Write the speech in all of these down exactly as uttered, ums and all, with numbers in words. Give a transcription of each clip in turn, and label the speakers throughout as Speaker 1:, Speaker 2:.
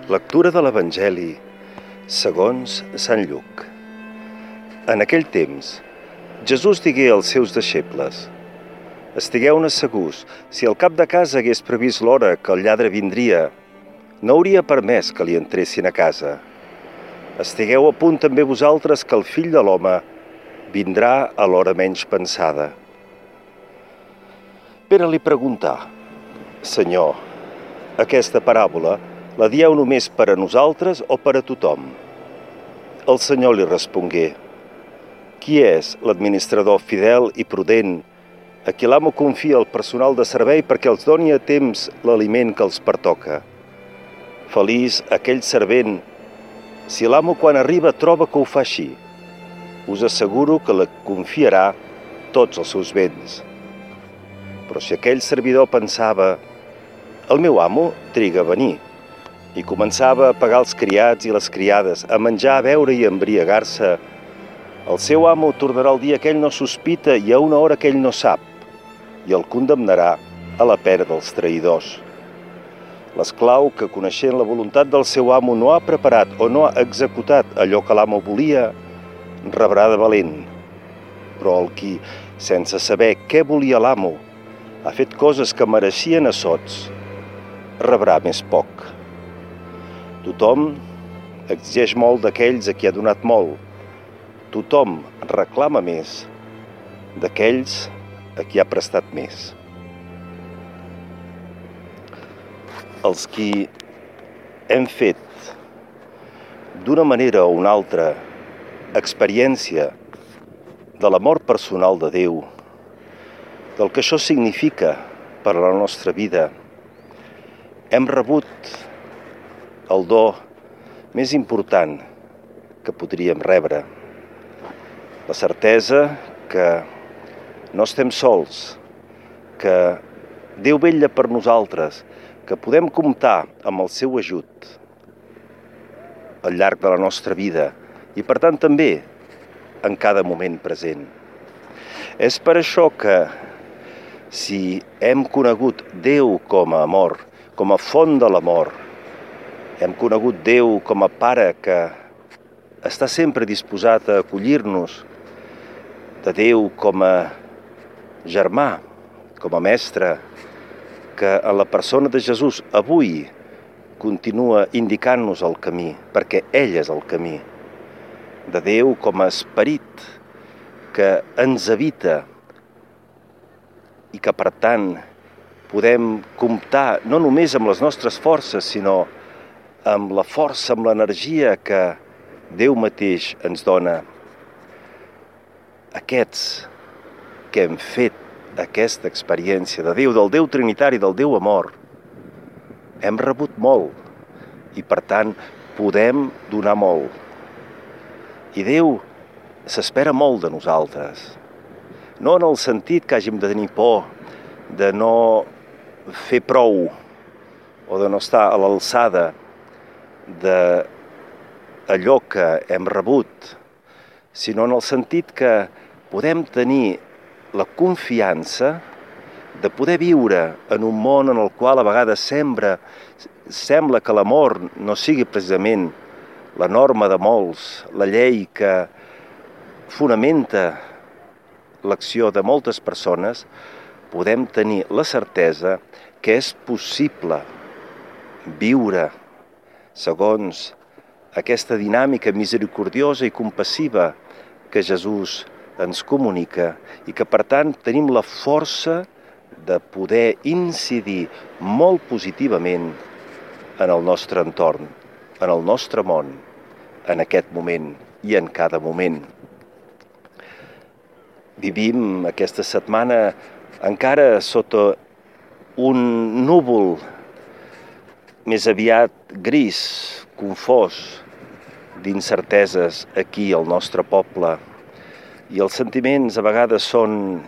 Speaker 1: Lectura de l'Evangeli segons Sant Lluc. En aquell temps, Jesús digué als seus deixebles: «Estigueu-ne segurs, si el cap de casa hagués previst l'hora que el lladre vindria, no hauria permès que li entressin a casa. Estigueu a punt també vosaltres, que el Fill de l'Home vindrà a l'hora menys pensada». Pere li preguntà: «Senyor, aquesta paràbola la dieu només per a nosaltres o per a tothom?» El Senyor li respongué: «Qui és l'administrador fidel i prudent a qui l'amo confia el personal de servei perquè els doni a temps l'aliment que els pertoca? Feliç aquell servent si l'amo quan arriba troba que ho fa així. Us asseguro que li confiarà tots els seus béns. Però si aquell servidor pensava: el meu amo triga a venir, i començava a pagar els criats i les criades, a menjar, a beure i a embriagar-se, el seu amo tornarà el dia que ell no sospita i a una hora que ell no sap, i el condemnarà a la pera dels traïdors. L'esclau que, coneixent la voluntat del seu amo, no ha preparat o no ha executat allò que l'amo volia, rebrà de valent. Però el qui, sense saber què volia l'amo, ha fet coses que mereixien assots, rebrà més poc. Tothom exigeix molt d'aquells a qui ha donat molt. Tothom reclama més d'aquells a qui ha prestat més. Els qui hem fet d'una manera o una altra experiència de l'amor personal de Déu, del que això significa per a la nostra vida, hem rebut el do més important que podríem rebre. La certesa que no estem sols, que Déu vetlla per nosaltres, que podem comptar amb el seu ajut al llarg de la nostra vida i, per tant, també en cada moment present. És per això que, si hem conegut Déu com a amor, com a font de l'amor, hem conegut Déu com a Pare que està sempre disposat a acollir-nos, de Déu com a germà, com a mestre, que en la persona de Jesús avui continua indicant-nos el camí, perquè ell és el camí, de Déu com a esperit que ens habita i que, per tant, podem comptar no només amb les nostres forces, sinó amb la força, amb l'energia que Déu mateix ens dona. Aquests que hem fet aquesta experiència de Déu, del Déu Trinitari, del Déu Amor, hem rebut molt i, per tant, podem donar molt. I Déu s'espera molt de nosaltres. No en el sentit que hàgim de tenir por de no fer prou o de no estar a l'alçada d'allò que hem rebut, sinó en el sentit que podem tenir la confiança de poder viure en un món en el qual a vegades sembla, sembla que l'amor no sigui precisament la norma de molts, la llei que fonamenta l'acció de moltes persones. Podem tenir la certesa que és possible viure segons aquesta dinàmica misericordiosa i compassiva que Jesús ens comunica i que, per tant, tenim la força de poder incidir molt positivament en el nostre entorn, en el nostre món, en aquest moment i en cada moment. Vivim aquesta setmana encara sota un núvol més aviat gris, confós, d'incerteses aquí al nostre poble. I els sentiments a vegades són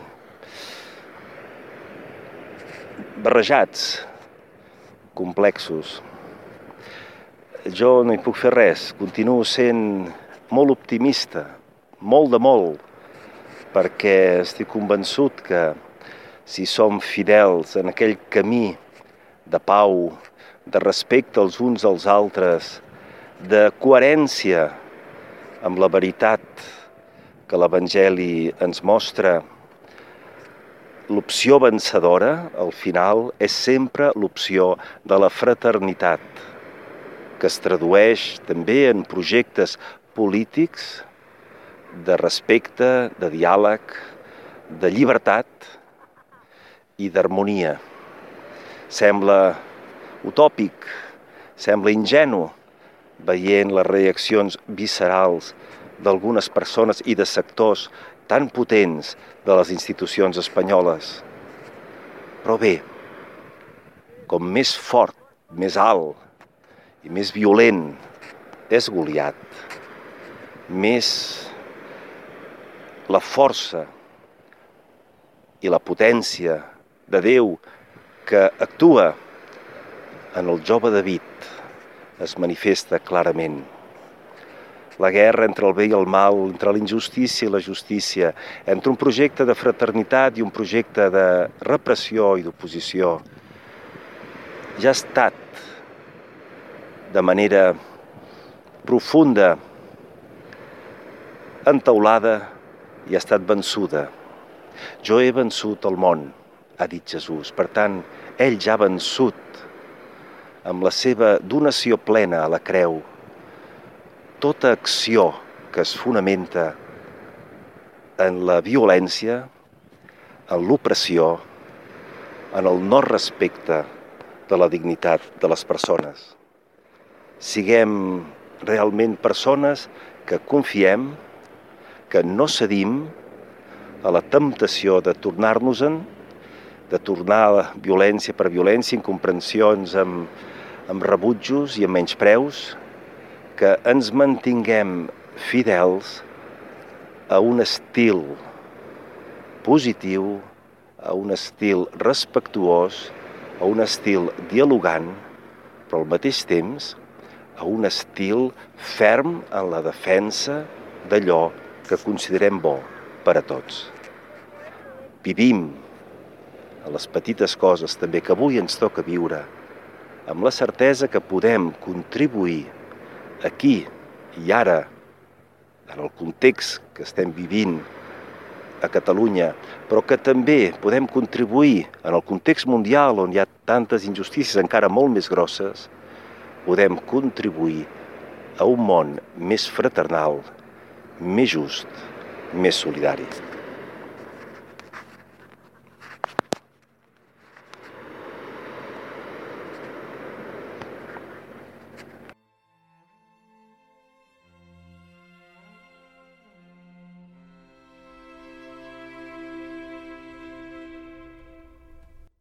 Speaker 1: barrejats, complexos. Jo no hi puc fer res, continuo sent molt optimista, molt de molt, perquè estic convençut que si som fidels en aquell camí de pau, de respecte els uns als altres, de coherència amb la veritat que l'Evangeli ens mostra, l'opció vencedora, al final, és sempre l'opció de la fraternitat, que es tradueix també en projectes polítics de respecte, de diàleg, de llibertat i d'harmonia. Sembla utòpic, sembla ingenu, veient les reaccions viscerals d'algunes persones i de sectors tan potents de les institucions espanyoles. Però bé, com més fort, més alt i més violent és Goliat, més la força i la potència de Déu que actua en el jove David es manifesta clarament. La guerra entre el bé i el mal, entre la injustícia i la justícia, entre un projecte de fraternitat i un projecte de repressió i d'oposició, ja ha estat de manera profunda entaulada i ha estat vençuda. Jo he vençut el món, ha dit Jesús. Per tant, ell ja ha vençut amb la seva donació plena a la creu tota acció que es fonamenta en la violència, en l'opressió, en el no respecte de la dignitat de les persones. Siguem realment persones que confiem, que no cedim a la temptació de tornar-nos-en, de tornar a la violència per violència, incomprensions amb, amb rebutjos i amb menyspreus, que ens mantinguem fidels a un estil positiu, a un estil respectuós, a un estil dialogant, però al mateix temps a un estil ferm en la defensa d'allò que considerem bo per a tots. Vivim a les petites coses també que avui ens toca viure, amb la certesa que podem contribuir aquí i ara, en el context que estem vivint a Catalunya, però que també podem contribuir en el context mundial on hi ha tantes injustícies encara molt més grosses, podem contribuir a un món més fraternal, més just, més solidari.